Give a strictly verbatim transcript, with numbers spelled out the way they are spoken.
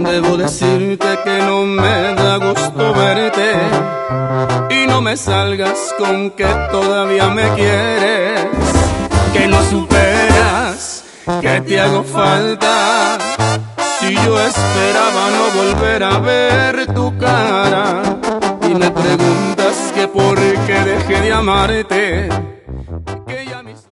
Debo decirte que no me da gusto verte y no me salgas con que todavía me quieres, que no superas, que te hago falta. Si yo esperaba no volver a ver tu cara y me preguntas que por qué dejé de amarte,